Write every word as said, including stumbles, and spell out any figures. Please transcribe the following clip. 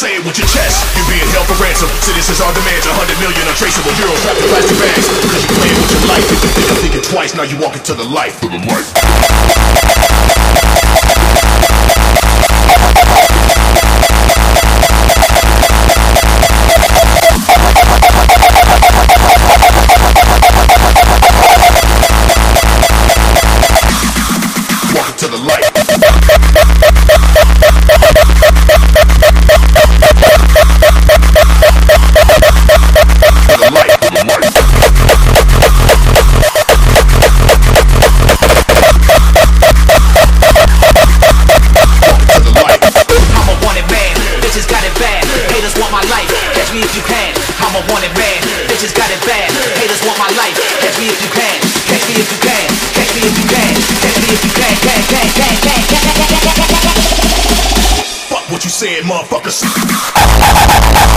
Say it with your chest. You're being held for ransom. Citizens are demands. A hundred million untraceable heroes trapped in plastic bags. Because you're playing with your life. If you think I'm thinking twice, now you walk into the light. To the light. To the light. I'm a wanted man, bitches got it bad. Haters want my life, catch me if you can. Catch me if you can, catch me if you can. Catch me if you can, can, can, can, can, can, can, can, can, can, can. Fuck what you said, motherfuckers.